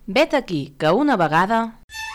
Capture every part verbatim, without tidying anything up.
Vet aquí que una vegada...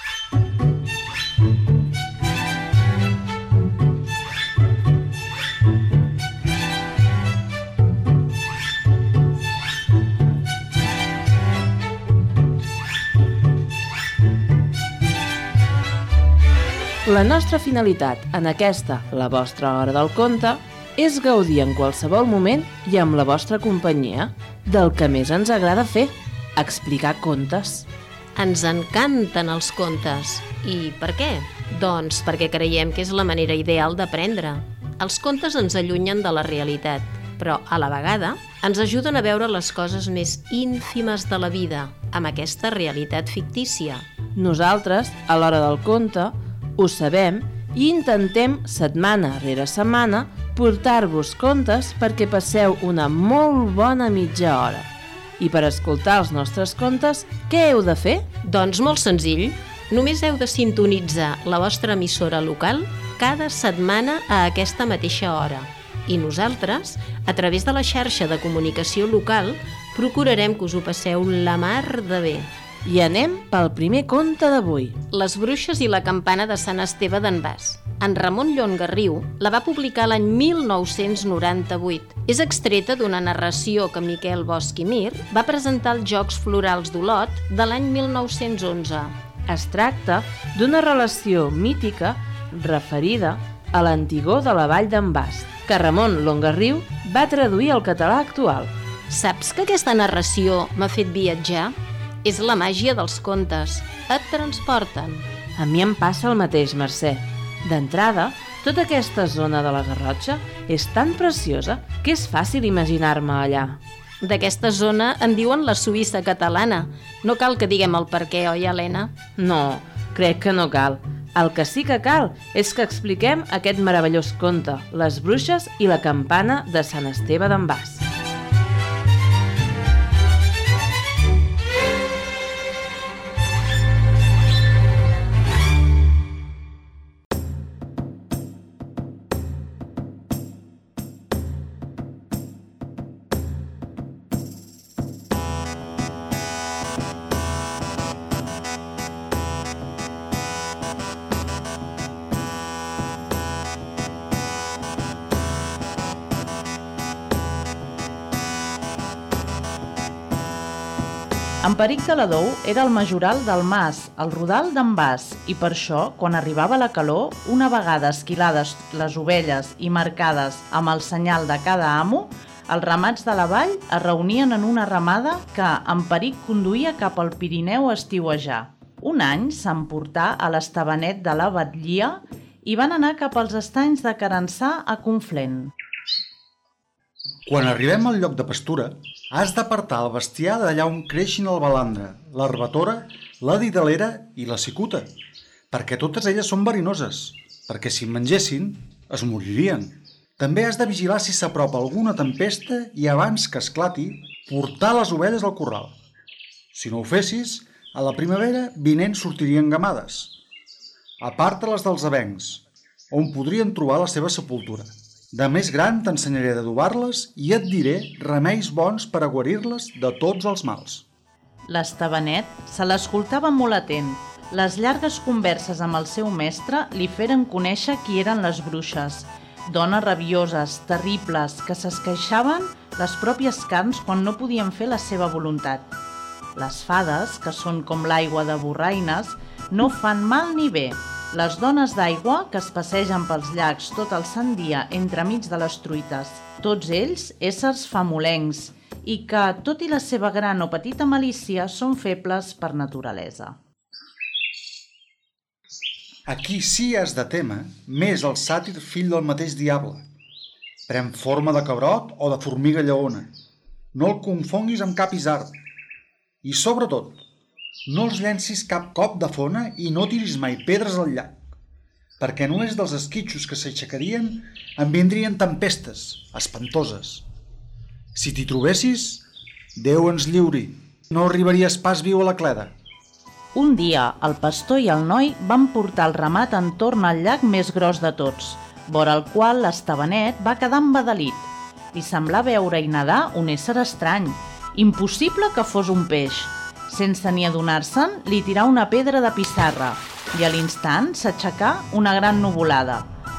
La nostra finalitat en aquesta, la vostra hora del conte, és gaudir en qualsevol moment i amb la vostra companyia del que més ens agrada fer, explicar contes. Ens encanten els contes. I per què? Doncs perquè creiem que és la manera ideal d'aprendre. Els contes ens allunyen de la realitat, però a la vegada ens ajuden a veure les coses més ínfimes de la vida, amb aquesta realitat fictícia. Nosaltres, a l'hora del conte, ho sabem i intentem, setmana rere setmana, portar-vos contes perquè passeu una molt bona mitja hora. I per escoltar els nostres contes, què heu de fer? Doncs molt senzill. Només heu de sintonitzar la vostra emissora local cada setmana a aquesta mateixa hora. I nosaltres, a través de la xarxa de comunicació local, procurarem que us ho passeu la mar de bé. I anem pel primer conte d'avui. Les bruixes i la campana de Sant Esteve d'en Bas. En Ramon Llongarriu la va publicar l'any mil nou-cents noranta-vuit. És extreta d'una narració que Miquel Bosch i Mir va presentar als Jocs Florals d'Olot de l'any mil nou-cents onze. Es tracta d'una relació mítica referida a l'antigor de la vall d'en Bas, que Ramon Llongarriu va traduir al català actual. Saps que aquesta narració m'ha fet viatjar? És la màgia dels contes. Et transporten. A mi em passa el mateix, Mercè. D'entrada, tota aquesta zona de la Garrotxa és tan preciosa que és fàcil imaginar-me allà. D'aquesta zona en diuen la Suïssa catalana. No cal que diguem el per què, oi, Helena? No, crec que no cal. El que sí que cal és que expliquem aquest meravellós conte, Les bruixes i la campana de Sant Esteve d'en Bas. Emperic de la Dou era el majoral del mas, el rodal d'en Bas, i per això, quan arribava la calor, una vegada esquilades les ovelles i marcades amb el senyal de cada amo, els ramats de la vall es reunien en una ramada que Emperic conduïa cap al Pirineu a estiuejar. Un any s'emportà a l'Estavenet de la Batllia i van anar cap als estanys de Carençà a Conflent. Quan arribem al lloc de pastura, has d'apartar el bestiar d'allà on creixin el balandre, l'herbatora, la didalera i la cicuta, perquè totes elles són verinoses, perquè si en mengessin, es moririen. També has de vigilar si s'apropa alguna tempesta i abans que esclati, portar les ovelles al corral. Si no ho fessis, a la primavera vinent sortirien gamades. Aparta-les dels avencs, on podrien trobar la seva sepultura. De més gran t'ensenyaré d'adobar-les i et diré remeis bons per a guarir-les de tots els mals. L'Estavenet se l'escoltava molt atent. Les llargues converses amb el seu mestre li feren conèixer qui eren les bruixes. Dones rabioses, terribles, que s'esqueixaven les pròpies carns quan no podien fer la seva voluntat. Les fades, que són com l'aigua de borraines, no fan mal ni bé. Les dones d'aigua, que es passegen pels llacs tot el sant dia entremig de les truites. Tots ells, éssers famolencs, i que, tot i la seva gran o petita malícia, són febles per naturalesa. Aquí sí has de témer més el sàtir fill del mateix diable. Pren forma de cabrot o de formiga lleona. No el confonguis amb cap isard. I, sobretot, no els llencis cap cop de fona i no tiris mai pedres al llac, perquè només dels esquitxos que s'aixecarien en vindrien tempestes, espantoses. Si t'hi trobessis, Déu ens lliuri, no arribaries pas viu a la cleda. Un dia, el pastor i el noi van portar el ramat entorn al llac més gros de tots, vora el qual l'Estavenet va quedar embadalit. Li semblà veure i nedar un ésser estrany, impossible que fos un peix. Sense ni adonar-se'n, li tirà una pedra de pissarra i a l'instant s'aixecà una gran nuvolada.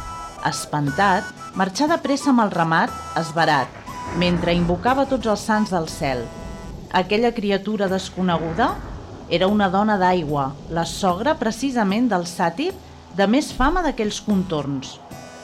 Espantat, marxà de pressa amb el ramat, esverat, mentre invocava tots els sants del cel. Aquella criatura desconeguda era una dona d'aigua, la sogra precisament del sàtir de més fama d'aquells contorns.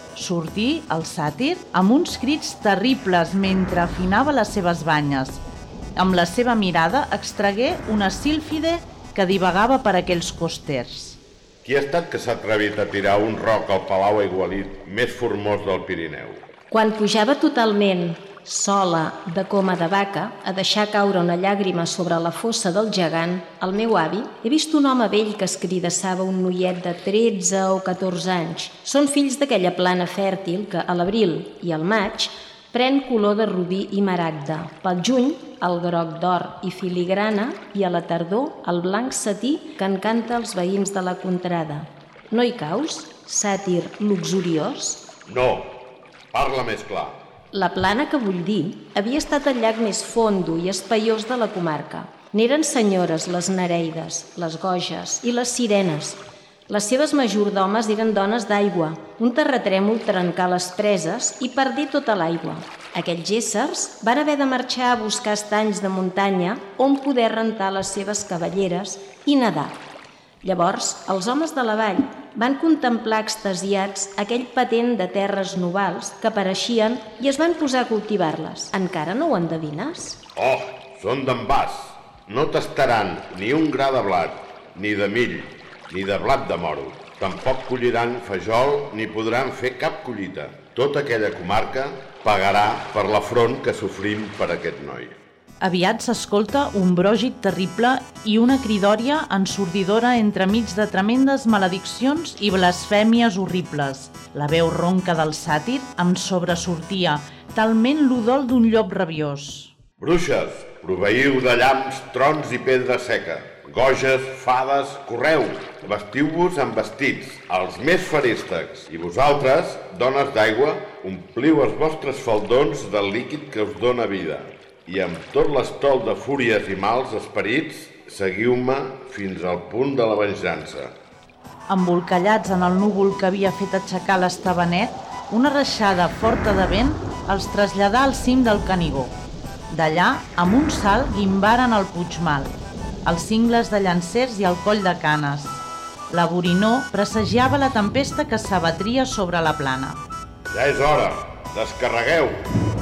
Sortí el sàtir amb uns crits terribles mentre afinava les seves banyes. Amb la seva mirada extragué una sílfide que divagava per aquells costers. Qui ha estat que s'ha atrevit a tirar un roc al palau aigualit més formós del Pirineu? Quan pujava totalment, sola, de coma de vaca, a deixar caure una llàgrima sobre la fossa del gegant, el meu avi, he vist un home vell que escridassava un noiet de tretze o catorze anys. Són fills d'aquella plana fèrtil que a l'abril i al maig pren color de rubí i maragda. Pel juny, el groc d'or i filigrana i a la tardor el blanc setí que encanta els veïns de la contrada. No hi caus, sàtir luxuriós? No, parla més clar. La plana que vull dir havia estat el llac més fondo i espaiós de la comarca. N'eren senyores les nereides, les goges i les sirenes. Les seves majordomes eren dones d'aigua. Un terratrèmol trencà les preses i perdé tota l'aigua. Aquells éssers van haver de marxar a buscar estanys de muntanya on poder rentar les seves cavalleres i nedar. Llavors, els homes de la vall van contemplar extasiats aquell patent de terres novals que apareixien i es van posar a cultivar-les. Encara no ho endevines? Oh, són d'envàs. No tastaran ni un gra de blat, ni de mill, ni de blat de moro. Tampoc colliran fajol ni podran fer cap collita. Tota aquella comarca pagarà per l'afront que sofrim per aquest noi. Aviat s'escolta un brògit terrible i una cridòria ensordidora entremig de tremendes malediccions i blasfèmies horribles. La veu ronca del sàtir em sobresortia, talment l'udol d'un llop rabiós. Bruixes, proveïu de llamps, trons i pedra seca. Goges, fades, correu, vestiu-vos amb vestits, els més feréstecs. I vosaltres, dones d'aigua, ompliu els vostres faldons del líquid que us dóna vida. I amb tot l'estol de fúries i mals esperits, seguiu-me fins al punt de la venjança. Embolcallats en el núvol que havia fet aixecar l'Estavenet, una reixada forta de vent els traslladà al cim del Canigó. D'allà, amb un salt, guimbaren el Puigmal, els cingles de Llancers i el Coll de Canes. La borinor presagiava la tempesta que s'abatria sobre la plana. Ja és hora, descarregueu!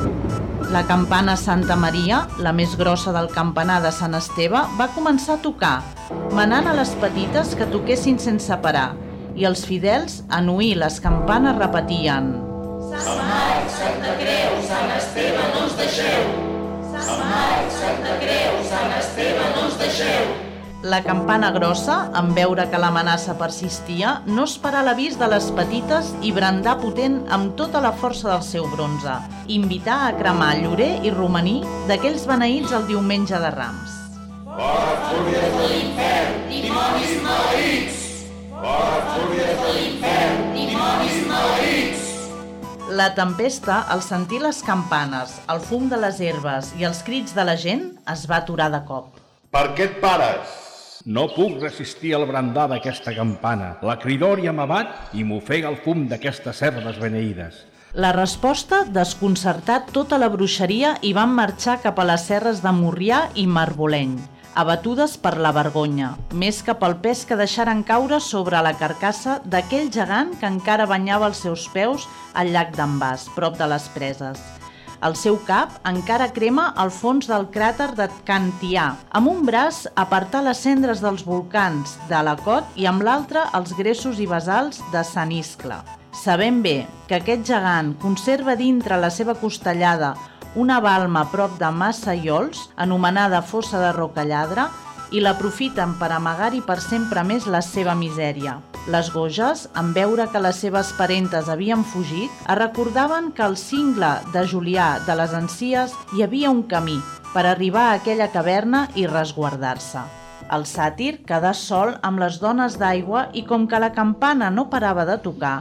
La campana Santa Maria, la més grossa del campanar de Sant Esteve, va començar a tocar, manant a les petites que toquessin sense parar, i els fidels, en oir les campanes, repetien: Sant Marc, Santa Creu, Sant Esteve, no us deixeu! Sant Marc, Santa Creu, Sant Esteve, no us deixeu! La campana grossa, en veure que l'amenaça persistia, no esperà l'avís de les petites i brandà potent amb tota la força del seu bronze. Invità a cremar llorer i romaní d'aquells beneïts el diumenge de Rams. Fora fúries de l'infern, dimonis maleïts! Fora fúries de l'infern, dimonis maleïts! La tempesta, al sentir les campanes, el fum de les herbes i els crits de la gent, es va aturar de cop. Per què et pares? No puc resistir el brandar d'aquesta campana. La cridòria m'abat i m'ofega el fum d'aquestes herbes beneïdes. La resposta desconcertà tota la bruixeria i van marxar cap a les serres de Morrià i Marboleny, abatudes per la vergonya, més que pel pes que deixaren caure sobre la carcassa d'aquell gegant que encara banyava els seus peus al llac d'Envàs, prop de les preses. El seu cap encara crema al fons del cràter de Can Tià. Amb un braç apartà les cendres dels volcans de la Cot i amb l'altre els gressos i basalts de Sant Iscle. Sabem bé que aquest gegant conserva dintre la seva costellada una balma a prop de Massaiols, anomenada Fossa de Rocalladre, i l'aprofiten per amagar-hi per sempre més la seva misèria. Les goges, en veure que les seves parentes havien fugit, es recordaven que al cingle de Julià de les Encies hi havia un camí per arribar a aquella caverna i resguardar-se. El sàtir quedà sol amb les dones d'aigua i com que la campana no parava de tocar,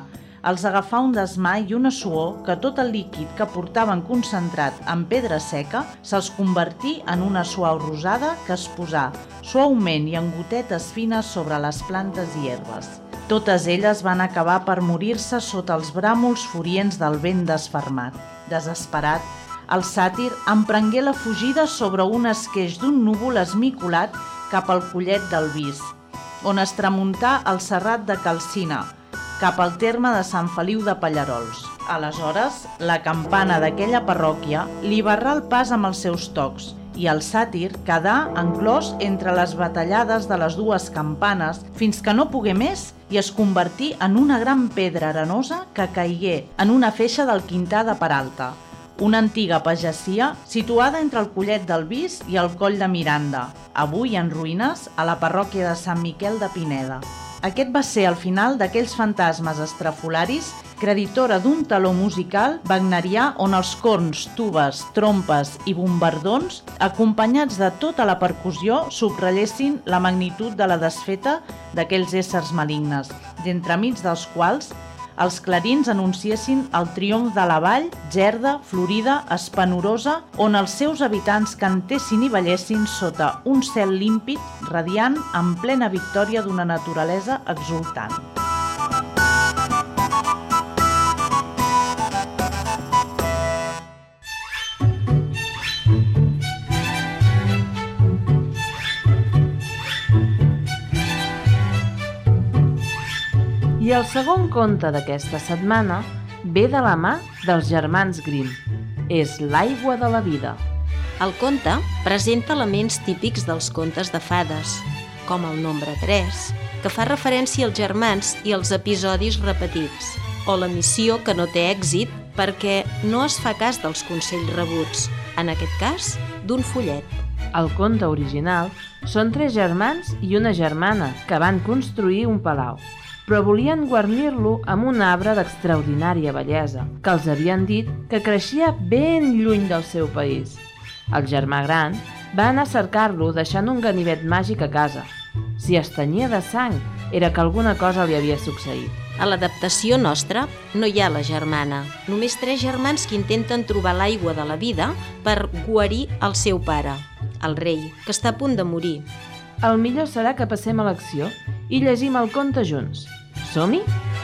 Els agafà un desmai i una suor que tot el líquid que portaven concentrat en pedra seca se'ls convertí en una suau rosada que es posà suaument i en gotetes fines sobre les plantes i herbes. Totes elles van acabar per morir-se sota els bràmols furients del vent desfermat. Desesperat, el sàtir emprengué la fugida sobre un esqueix d'un núvol esmicolat cap al collet del Vis, on es tramuntà el serrat de Calcina, cap al terme de Sant Feliu de Pallarols. Aleshores, la campana d'aquella parròquia li barrà el pas amb els seus tocs i el sàtir quedà enclòs entre les batallades de les dues campanes fins que no pogué més i es convertí en una gran pedra arenosa que caigué en una feixa del Quintà de Peralta, una antiga pagesia situada entre el Collet del Vis i el Coll de Miranda, avui en ruïnes a la parròquia de Sant Miquel de Pineda. Aquest va ser el final d'aquells fantasmes estrafolaris, creditora d'un taló musical wagnerià on els corns, tubes, trompes i bombardons, acompanyats de tota la percussió, subratlessin la magnitud de la desfeta d'aquells éssers malignes, d'entremig dels quals els clarins anunciessin el triomf de la vall, gerda, florida, espanorosa, on els seus habitants cantessin i ballessin sota un cel límpid, radiant, en plena victòria d'una naturalesa exultant. I el segon conte d'aquesta setmana ve de la mà dels germans Grimm. És l'aigua de la vida. El conte presenta elements típics dels contes de fades, com el nombre tres, que fa referència als germans i als episodis repetits, o la missió que no té èxit perquè no es fa cas dels consells rebuts, en aquest cas, d'un follet. El conte original són tres germans i una germana que van construir un palau, però volien guarnir-lo amb un arbre d'extraordinària bellesa, que els havien dit que creixia ben lluny del seu país. El germà gran va anar a cercar-lo deixant un ganivet màgic a casa. Si es tenyia de sang, era que alguna cosa li havia succeït. A l'adaptació nostra no hi ha la germana, només tres germans que intenten trobar l'aigua de la vida per guarir el seu pare, el rei, que està a punt de morir. El millor serà que passem a l'acció i llegim el conte junts. Som-hi?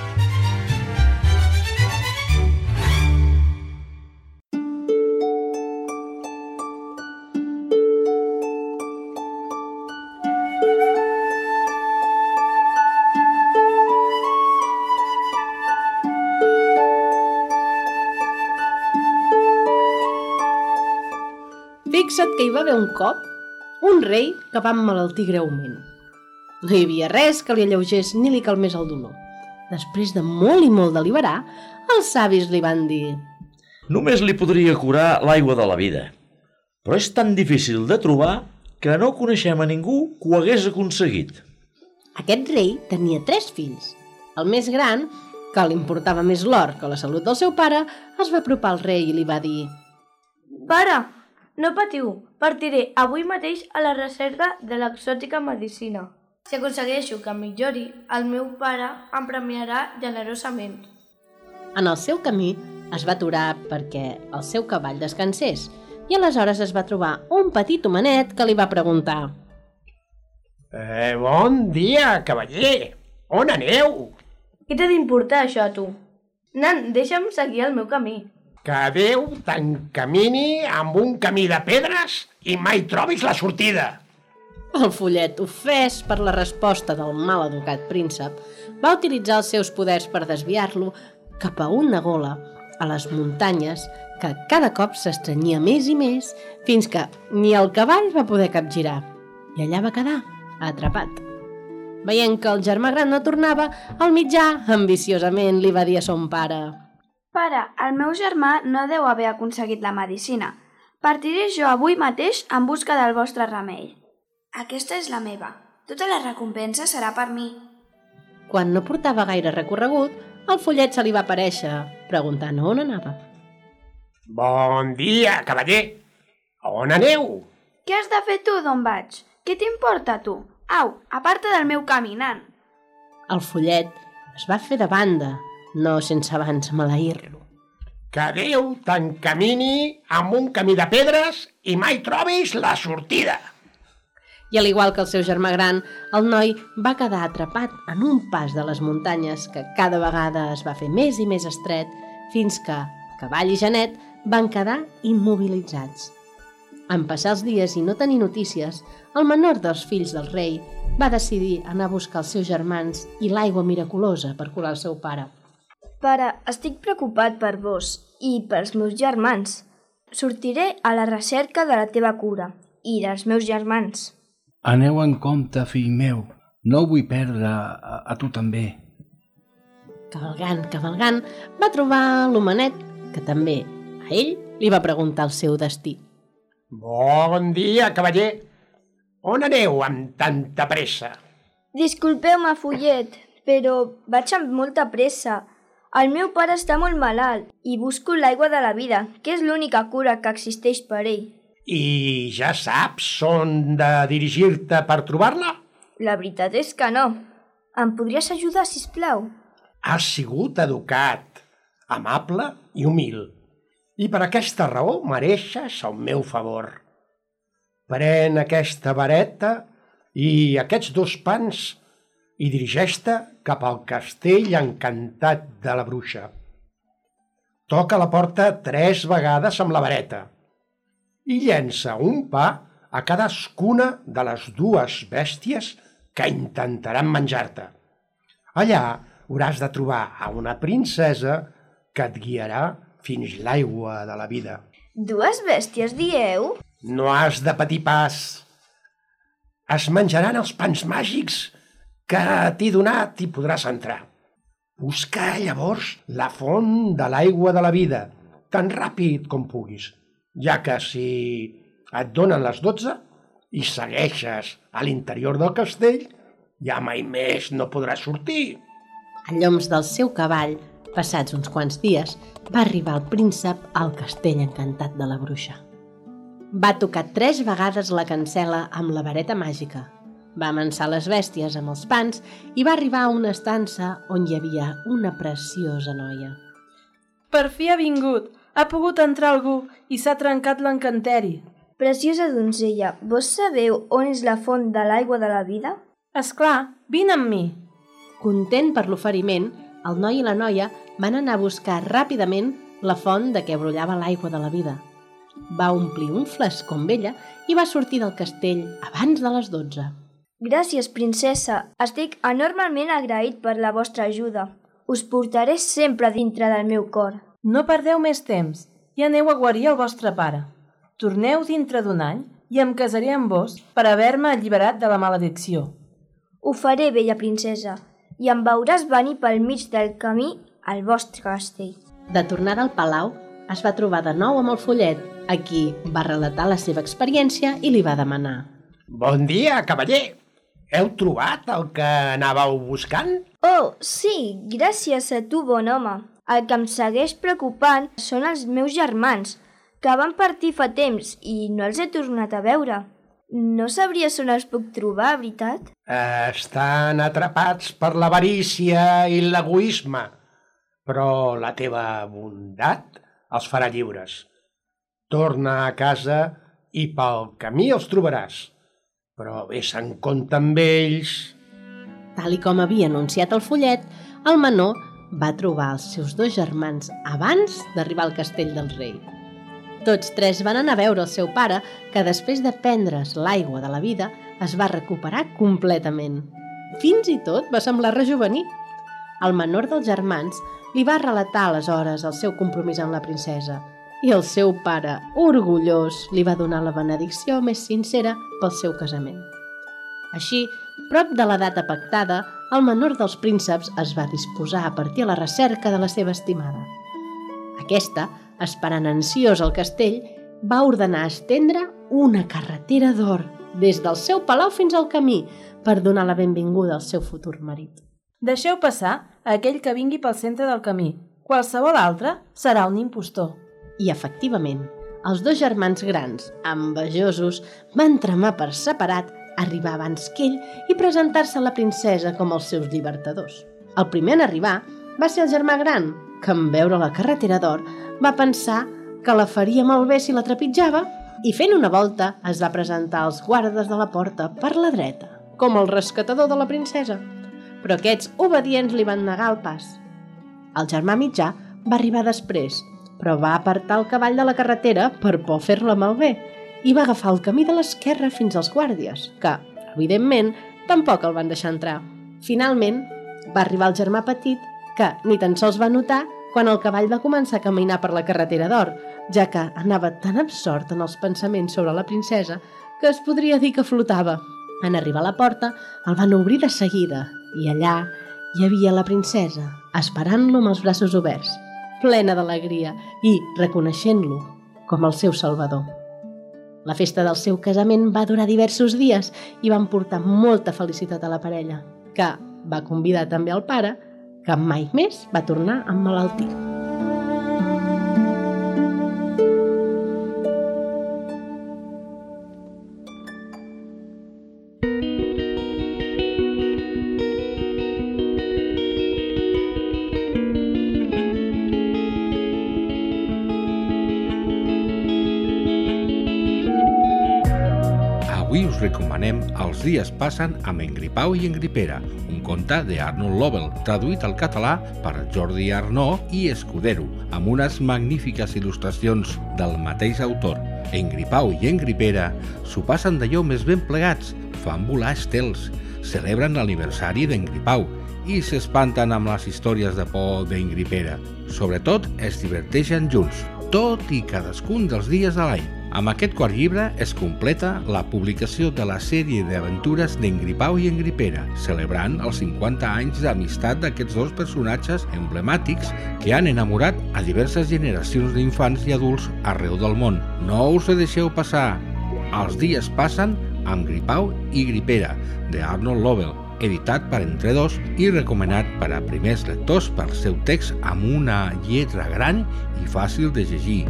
Fixa't que hi va haver un cop un rei que va emmalaltir greument. No hi havia res que li alleugés ni li calmés el dolor. Després de molt i molt deliberar, els savis li van dir: només li podria curar l'aigua de la vida, però és tan difícil de trobar que no coneixem a ningú que ho hagués aconseguit. Aquest rei tenia tres fills. El més gran, que li importava més l'or que la salut del seu pare, es va apropar al rei i li va dir: Pare, no patiu, partiré avui mateix a la recerca de l'exòtica medicina. Si aconsegueixo que millori, el meu pare em premiarà generosament. En el seu camí es va aturar perquè el seu cavall descansés i aleshores es va trobar un petit homenet que li va preguntar: Eh, bon dia, cavaller! On aneu? Què t'ha d'importar això a tu? Nan, deixa'm seguir el meu camí. Que Déu t'encamini amb un camí de pedres i mai trobis la sortida. El follet, ofès per la resposta del mal educat príncep, va utilitzar els seus poders per desviar-lo cap a una gola a les muntanyes que cada cop s'estrenyia més i més fins que ni el cavall va poder capgirar. I allà va quedar, atrapat. Veient que el germà gran no tornava, el mitjà, ambiciosament, li va dir a son pare: Pare, el meu germà no deu haver aconseguit la medicina. Partiré jo avui mateix en busca del vostre remei. Aquesta és la meva. Tota la recompensa serà per mi. Quan no portava gaire recorregut, el follet se li va aparèixer, preguntant on anava. Bon dia, cavaller! On aneu? Què has de fer tu, d'on vaig? Què t'importa, tu? Au, aparta del meu camí, nan. El follet es va fer de banda no sense abans maleir-lo. Que Déu t'encamini amb un camí de pedres i mai trobis la sortida. I al igual que el seu germà gran, el noi va quedar atrapat en un pas de les muntanyes que cada vegada es va fer més i més estret, fins que Cavall i Janet van quedar immobilitzats. En passar els dies i no tenir notícies, el menor dels fills del rei va decidir anar a buscar els seus germans i l'aigua miraculosa per curar el seu pare. Pare, estic preocupat per vos i pels meus germans. Sortiré a la recerca de la teva cura i dels meus germans. Aneu en compte, fill meu. No vull perdre a, a tu també. Cavalgant, cavalgant, va trobar l'homenet, que també a ell li va preguntar el seu destí. Bon dia, cavaller. On aneu amb tanta pressa? Disculpeu-me, Follet, però vaig amb molta pressa. El meu pare està molt malalt i busco l'aigua de la vida, que és l'única cura que existeix per ell. I ja saps on de dirigir-te per trobar-la? La veritat és que no. Em podries ajudar, sisplau? Has sigut educat, amable i humil, i per aquesta raó mereixes el meu favor. Pren aquesta vareta i aquests dos pans i dirigeix-te cap al castell encantat de la bruixa. Toca la porta tres vegades amb la vareta i llença un pa a cadascuna de les dues bèsties que intentaran menjar-te. Allà hauràs de trobar a una princesa que et guiarà fins l'aigua de la vida. Dues bèsties, dieu? No has de patir pas. Es menjaran els pans màgics que t'he donat i podràs entrar. Busca llavors la font de l'aigua de la vida, tan ràpid com puguis, ja que si et donen les dotze i segueixes a l'interior del castell, ja mai més no podràs sortir. A lloms del seu cavall, passats uns quants dies, va arribar el príncep al castell encantat de la bruixa. Va tocar tres vegades la cancel·la amb la vareta màgica, va amansar les bèsties amb els pans i va arribar a una estança on hi havia una preciosa noia. Per fi ha vingut! Ha pogut entrar algú i s'ha trencat l'encanteri. Preciosa donzella, vos sabeu on és la font de l'aigua de la vida? Esclar, vine amb mi. Content per l'oferiment, el noi i la noia van anar a buscar ràpidament la font de què brollava l'aigua de la vida. Va omplir un flascó amb ella i va sortir del castell abans de les dotze. Gràcies, princesa. Estic enormement agraït per la vostra ajuda. Us portaré sempre dintre del meu cor. No perdeu més temps i aneu a guarir el vostre pare. Torneu dintre d'un any i em casaré amb vos per haver-me alliberat de la maledicció. Ho faré, bella princesa, i em veuràs venir pel mig del camí al vostre castell. De tornada al palau, es va trobar de nou amb el Follet, a qui va relatar la seva experiència i li va demanar. Bon dia, cavaller! Heu trobat el que anàveu buscant? Oh, sí, gràcies a tu, bon home. El que em segueix preocupant són els meus germans, que van partir fa temps i no els he tornat a veure. No sabries on els puc trobar, veritat? Estan atrapats per l'avarícia i l'egoisme, però la teva bondat els farà lliures. Torna a casa i pel camí els trobaràs, però vés en compte amb ells. Tal i com havia anunciat el Follet, el menor va trobar els seus dos germans abans d'arribar al castell del rei. Tots tres van anar a veure el seu pare, que després de prendre's l'aigua de la vida es va recuperar completament. Fins i tot va semblar rejovenir. El menor dels germans li va relatar aleshores el seu compromís amb la princesa i el seu pare, orgullós, li va donar la benedicció més sincera pel seu casament. Així, prop de la data pactada, el menor dels prínceps es va disposar a partir a la recerca de la seva estimada. Aquesta, esperant ansiós al castell, va ordenar estendre una carretera d'or des del seu palau fins al camí per donar la benvinguda al seu futur marit. Deixeu passar a aquell que vingui pel centre del camí. Qualsevol altre serà un impostor. I, efectivament, els dos germans grans, envejosos, van tramar per separat arribar abans que ell i presentar-se a la princesa com els seus llibertadors. El primer en arribar va ser el germà gran, que en veure la carretera d'or va pensar que la faria malbé si la trepitjava i fent una volta es va presentar als guardes de la porta per la dreta, com el rescatador de la princesa. Però aquests obedients li van negar el pas. El germà mitjà va arribar després, però va apartar el cavall de la carretera per por fer-la malbé i va agafar el camí de l'esquerra fins als guàrdies, que, evidentment, tampoc el van deixar entrar. Finalment, va arribar el germà petit, que ni tan sols va notar quan el cavall va començar a caminar per la carretera d'or, ja que anava tan absort en els pensaments sobre la princesa que es podria dir que flotava. En arribar a la porta, el van obrir de seguida i allà hi havia la princesa, esperant-lo amb els braços oberts, plena d'alegria i reconeixent-lo com el seu salvador. La festa del seu casament va durar diversos dies i van portar molta felicitat a la parella, que va convidar també el pare, que mai més va tornar a emmalaltir. Avui us recomanem Els dies passen amb en Gripau i en Gripera, un conte de Arnold Lovell, traduït al català per Jordi Arnó i Escudero, amb unes magnífiques il·lustracions del mateix autor. En Gripau i en Gripera s'ho passen d'allò més ben plegats, fan volar estels, celebren l'aniversari d'en Gripau i s'espanten amb les històries de por d'en Gripera. Sobretot es diverteixen junts, tot i cadascun dels dies de l'any. Amb aquest quart llibre es completa la publicació de la sèrie d'aventures d'en Gripau i en Gripera, celebrant els cinquanta anys d'amistat d'aquests dos personatges emblemàtics que han enamorat a diverses generacions d'infants i adults arreu del món. No us ho deixeu passar! Els dies passen amb Gripau i Gripera, de Arnold Lovell, editat per Entre Dos i recomanat per a primers lectors pel seu text amb una lletra gran i fàcil de llegir.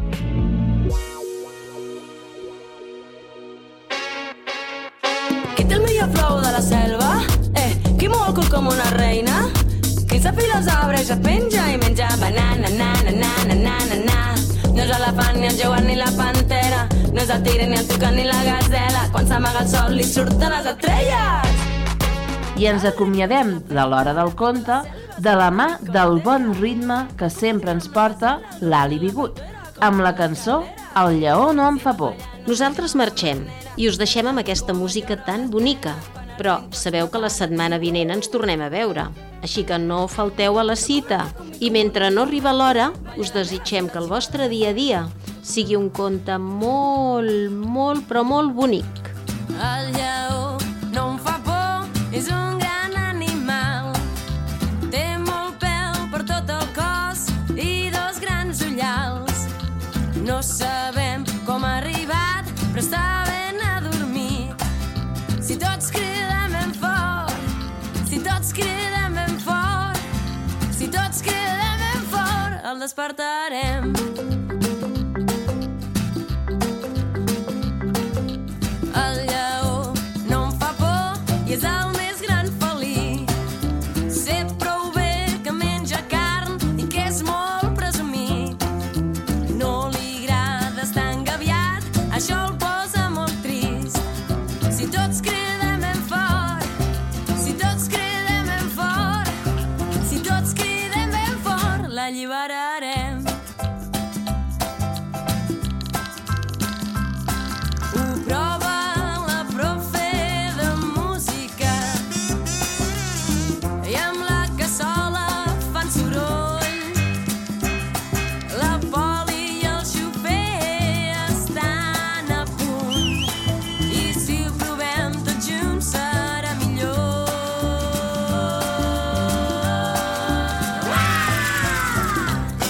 Qui té el millor flow de la selva? Eh, qui mou el cul com una reina? Qui s'afila els arbres, es penja i menja banana, na, na, na, na, na, na, na. No és l'elefant, ni el jaguar, ni la pantera. No és el tigre, ni el tucan, ni la gazela. Quan s'amaga el sol, li surten les estrelles. I ens acomiadem de l'hora del conte de la mà del bon ritme que sempre ens porta l'Ali Bigut, amb la cançó El lleó no em fa por. Nosaltres marxem i us deixem amb aquesta música tan bonica, però sabeu que la setmana vinent ens tornem a veure, així que no falteu a la cita. I mentre no arriba l'hora, us desitgem que el vostre dia a dia sigui un conte molt, molt, però molt bonic. El lleó no em fa por, és un gran animal. Té molt pèl per tot el cos i dos grans ullals. No sabem com ha arribat, però està ben adormit. Si tots cridem ben fort, si tots cridem ben fort, si tots cridem ben fort, el despertarem. El lleó no em fa por i és el més gran felí. Sé prou bé que menja carn i que és molt presumit. No li agrada estar engabiat, això el posa molt trist. Si tots cridem ben fort, si tots cridem ben fort, si tots cridem ben fort, l'alliberarem. Ho prova la profe de música i amb la cassola fan soroll. La Poli i el xofer estan a punt i si ho provem tots junts serà millor.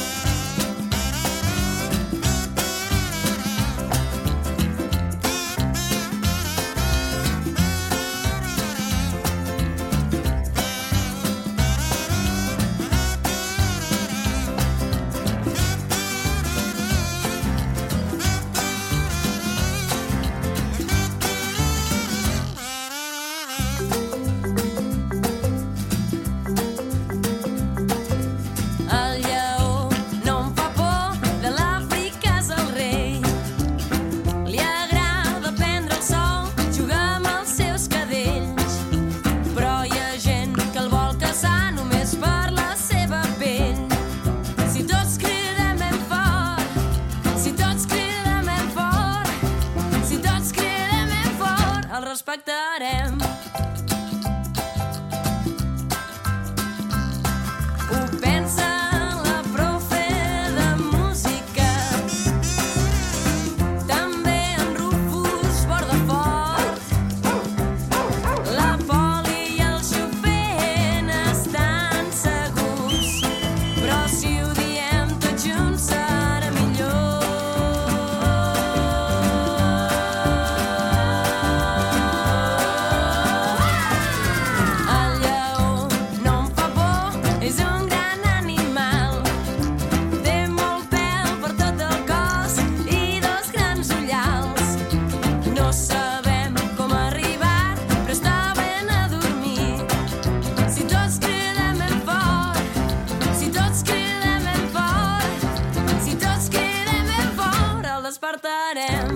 portarem.